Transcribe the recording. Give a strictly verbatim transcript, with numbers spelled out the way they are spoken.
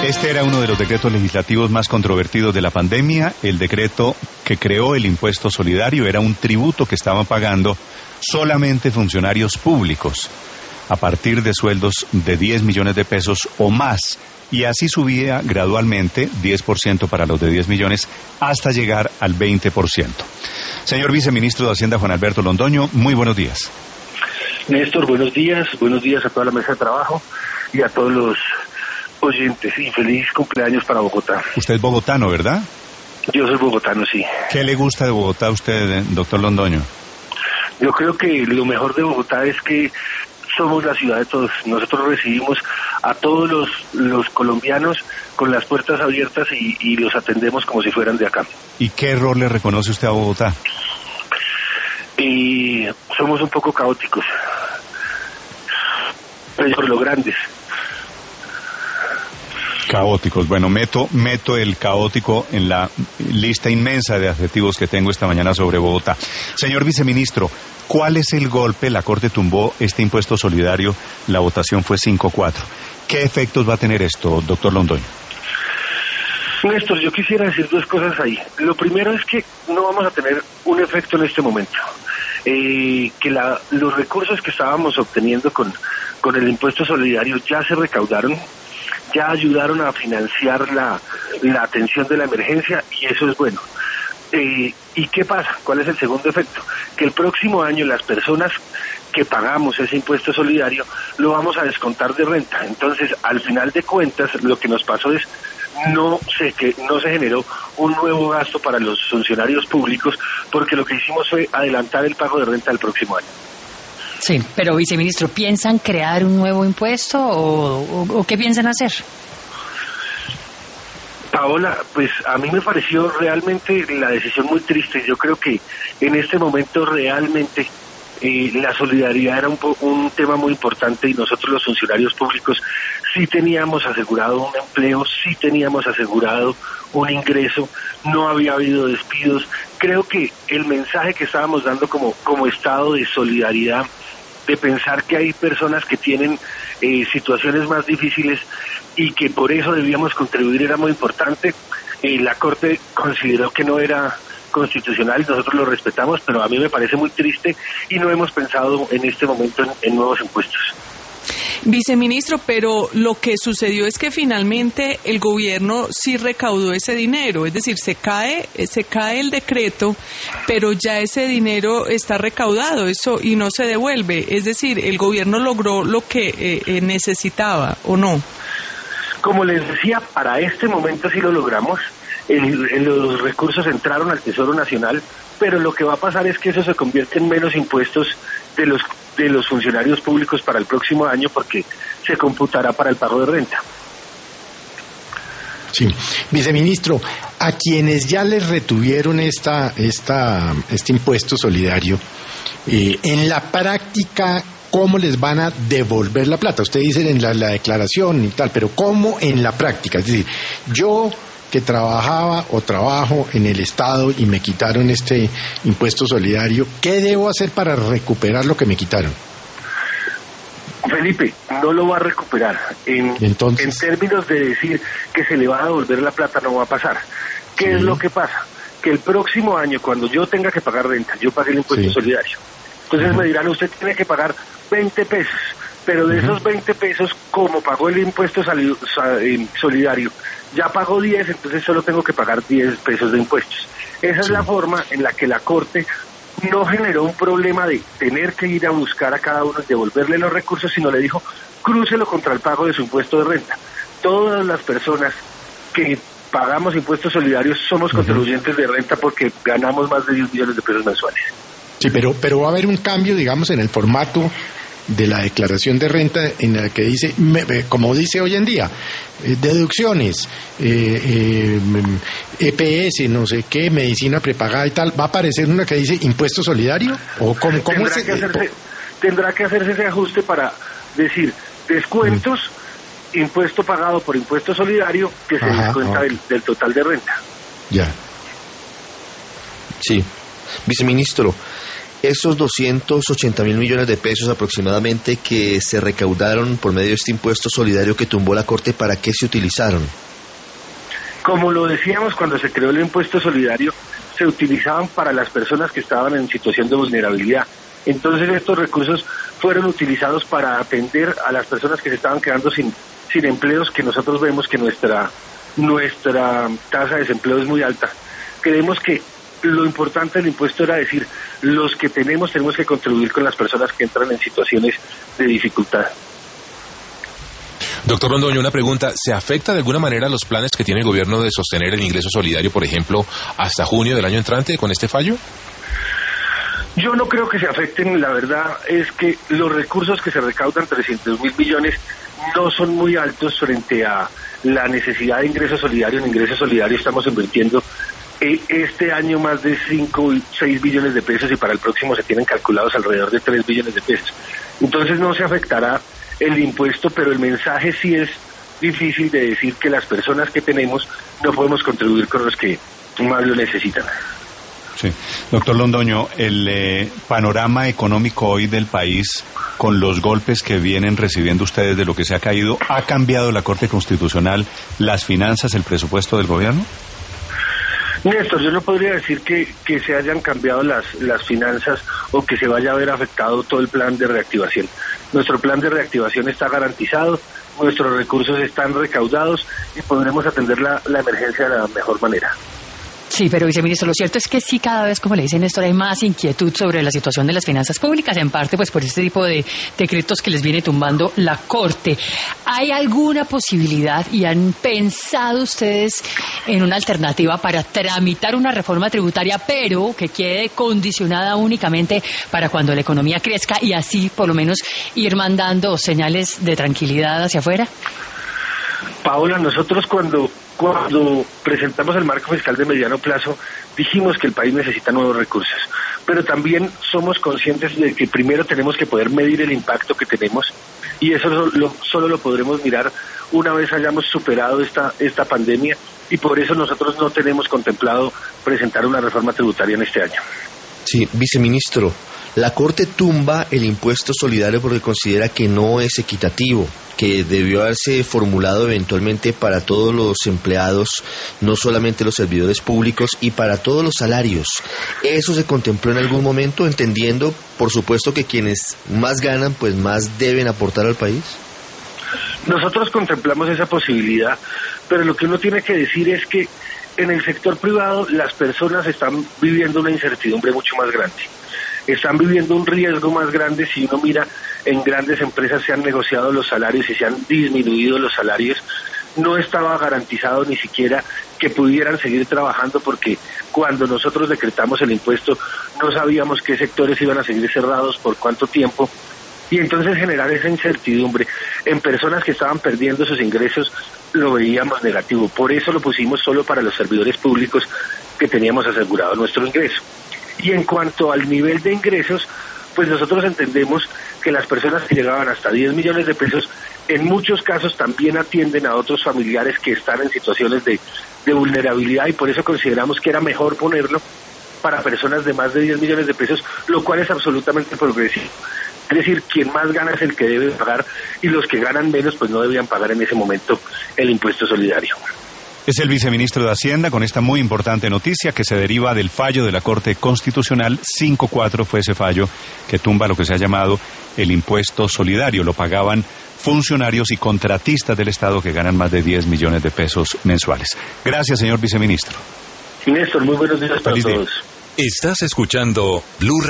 Este era uno de los decretos legislativos más controvertidos de la pandemia. El decreto que creó el impuesto solidario era un tributo que estaban pagando solamente funcionarios públicos a partir de sueldos de diez millones de pesos o más. Y así subía gradualmente, diez por ciento para los de diez millones, hasta llegar al veinte por ciento. Señor Viceministro de Hacienda, Juan Alberto Londoño, muy buenos días. Néstor, buenos días. Buenos días a toda la mesa de trabajo y a todos los oyentes, y feliz cumpleaños para Bogotá. Usted es bogotano, ¿verdad? Yo soy bogotano, sí. ¿Qué le gusta de Bogotá a usted, doctor Londoño? Yo creo que lo mejor de Bogotá es que somos la ciudad de todos. Nosotros recibimos a todos los, los colombianos con las puertas abiertas y, y los atendemos como si fueran de acá. ¿Y qué error le reconoce usted a Bogotá? Y somos un poco caóticos, pero por lo grandes. Caóticos. Bueno, meto, meto el caótico en la lista inmensa de adjetivos que tengo esta mañana sobre Bogotá. Señor Viceministro, ¿cuál es el golpe? La Corte tumbó este impuesto solidario, la votación fue cinco a cuatro. ¿Qué efectos va a tener esto, doctor Londoño? Néstor, yo quisiera decir dos cosas ahí. Lo primero es que no vamos a tener un efecto en este momento. Eh, que la, los recursos que estábamos obteniendo con, con el impuesto solidario ya se recaudaron, ya ayudaron a financiar la, la atención de la emergencia, y eso es bueno. Eh, ¿Y qué pasa? ¿Cuál es el segundo efecto? Que el próximo año las personas que pagamos ese impuesto solidario lo vamos a descontar de renta. Entonces, al final de cuentas, lo que nos pasó es no se que no se generó un nuevo gasto para los funcionarios públicos, porque lo que hicimos fue adelantar el pago de renta del próximo año. Sí, pero viceministro, ¿piensan crear un nuevo impuesto o, o, o qué piensan hacer? Paola, pues a mí me pareció realmente la decisión muy triste. Yo creo que en este momento realmente eh, la solidaridad era un, un tema muy importante, y nosotros los funcionarios públicos sí teníamos asegurado un empleo, sí teníamos asegurado un ingreso, no había habido despidos. Creo que el mensaje que estábamos dando como, como estado de solidaridad, de pensar que hay personas que tienen eh, situaciones más difíciles y que por eso debíamos contribuir, era muy importante. Eh, la Corte consideró que no era constitucional, nosotros lo respetamos, pero a mí me parece muy triste y no hemos pensado en este momento en, en nuevos impuestos. Viceministro, pero lo que sucedió es que finalmente el gobierno sí recaudó ese dinero, es decir, se cae, se cae el decreto, pero ya ese dinero está recaudado, eso, y no se devuelve, es decir, el gobierno logró lo que eh, necesitaba, ¿o no? Como les decía, para este momento sí lo logramos. El, el, los recursos entraron al Tesoro Nacional, pero lo que va a pasar es que eso se convierte en menos impuestos de los de los funcionarios públicos para el próximo año, porque se computará para el pago de renta. Sí, viceministro, a quienes ya les retuvieron esta esta este impuesto solidario, eh, en la práctica, ¿cómo les van a devolver la plata? Usted dice en la, la declaración y tal, pero ¿cómo en la práctica? Es decir, yo que trabajaba o trabajo en el Estado y me quitaron este impuesto solidario, ¿qué debo hacer para recuperar lo que me quitaron? Felipe, no lo va a recuperar. En, Entonces, en términos de decir que se le va a devolver la plata, no va a pasar. ¿Qué sí. es lo que pasa? Que el próximo año, cuando yo tenga que pagar renta, yo pagué el impuesto sí. solidario. Entonces uh-huh. me dirán, usted tiene que pagar veinte pesos, pero de uh-huh. esos veinte pesos, como pagó el impuesto sali- solidario, ya pagó diez, entonces solo tengo que pagar diez pesos de impuestos. Esa sí. es la forma en la que la Corte no generó un problema de tener que ir a buscar a cada uno y devolverle los recursos, sino le dijo, crúcelo contra el pago de su impuesto de renta. Todas las personas que pagamos impuestos solidarios somos uh-huh. contribuyentes de renta porque ganamos más de diez millones de pesos mensuales. Sí, pero, pero va a haber un cambio, digamos, en el formato de la declaración de renta, en la que dice, como dice hoy en día, eh, deducciones, eh, eh, E P S, no sé qué, medicina prepagada y tal, ¿va a aparecer una que dice impuesto solidario? ¿O cómo, cómo tendrá, es? que hacerse, tendrá que hacerse ese ajuste para decir descuentos, mm. impuesto pagado por impuesto solidario, que se Ajá, descuenta okay. del, del total de renta. Ya. Sí. Viceministro, esos doscientos ochenta mil millones de pesos aproximadamente que se recaudaron por medio de este impuesto solidario que tumbó la Corte, ¿para qué se utilizaron? Como lo decíamos cuando se creó el impuesto solidario, se utilizaban para las personas que estaban en situación de vulnerabilidad. Entonces estos recursos fueron utilizados para atender a las personas que se estaban quedando sin, sin empleos, que nosotros vemos que nuestra, nuestra tasa de desempleo es muy alta. Creemos que lo importante del impuesto era decir, los que tenemos tenemos que contribuir con las personas que entran en situaciones de dificultad. Doctor Londoño, una pregunta. ¿Se afecta de alguna manera los planes que tiene el gobierno de sostener el ingreso solidario, por ejemplo, hasta junio del año entrante con este fallo? Yo no creo que se afecten. La verdad es que los recursos que se recaudan, trescientos mil millones, no son muy altos frente a la necesidad de ingreso solidario. En ingreso solidario estamos invirtiendo eh, este año más de cinco, seis billones de pesos y para el próximo se tienen calculados alrededor de tres billones de pesos. Entonces no se afectará el impuesto, pero el mensaje sí es difícil de decir que las personas que tenemos no podemos contribuir con los que más lo necesitan. Sí. Doctor Londoño, el eh, panorama económico hoy del país, con los golpes que vienen recibiendo ustedes de lo que se ha caído, ¿ha cambiado la Corte Constitucional las finanzas, el presupuesto del gobierno? Néstor, yo no podría decir que, que se hayan cambiado las, las finanzas o que se vaya a ver afectado todo el plan de reactivación. Nuestro plan de reactivación está garantizado, nuestros recursos están recaudados y podremos atender la, la emergencia de la mejor manera. Sí, pero viceministro, lo cierto es que sí, cada vez, como le dice Néstor, hay más inquietud sobre la situación de las finanzas públicas, en parte pues por este tipo de decretos que les viene tumbando la Corte. ¿Hay alguna posibilidad y han pensado ustedes en una alternativa para tramitar una reforma tributaria, pero que quede condicionada únicamente para cuando la economía crezca y así por lo menos ir mandando señales de tranquilidad hacia afuera? Paola, nosotros cuando cuando presentamos el marco fiscal de mediano plazo dijimos que el país necesita nuevos recursos, pero también somos conscientes de que primero tenemos que poder medir el impacto que tenemos y eso lo, solo lo podremos mirar una vez hayamos superado esta esta pandemia y por eso nosotros no tenemos contemplado presentar una reforma tributaria en este año. Sí, viceministro, la Corte tumba el impuesto solidario porque considera que no es equitativo, que debió haberse formulado eventualmente para todos los empleados, no solamente los servidores públicos, y para todos los salarios. ¿Eso se contempló en algún momento, entendiendo, por supuesto, que quienes más ganan, pues más deben aportar al país? Nosotros contemplamos esa posibilidad, pero lo que uno tiene que decir es que en el sector privado las personas están viviendo una incertidumbre mucho más grande. Están viviendo un riesgo más grande. Si uno mira, en grandes empresas se han negociado los salarios y se han disminuido los salarios. No estaba garantizado ni siquiera que pudieran seguir trabajando porque cuando nosotros decretamos el impuesto no sabíamos qué sectores iban a seguir cerrados, por cuánto tiempo. Y entonces generar esa incertidumbre en personas que estaban perdiendo sus ingresos lo veíamos negativo. Por eso lo pusimos solo para los servidores públicos que teníamos asegurado nuestro ingreso. Y en cuanto al nivel de ingresos, pues nosotros entendemos que las personas que llegaban hasta diez millones de pesos, en muchos casos también atienden a otros familiares que están en situaciones de, de vulnerabilidad y por eso consideramos que era mejor ponerlo para personas de más de diez millones de pesos, lo cual es absolutamente progresivo. Es decir, quien más gana es el que debe pagar y los que ganan menos pues no debían pagar en ese momento el impuesto solidario. Es el viceministro de Hacienda con esta muy importante noticia que se deriva del fallo de la Corte Constitucional. cinco cuatro fue ese fallo que tumba lo que se ha llamado el impuesto solidario. Lo pagaban funcionarios y contratistas del Estado que ganan más de diez millones de pesos mensuales. Gracias, señor viceministro. Néstor, muy buenos días para todos. Estás escuchando Blue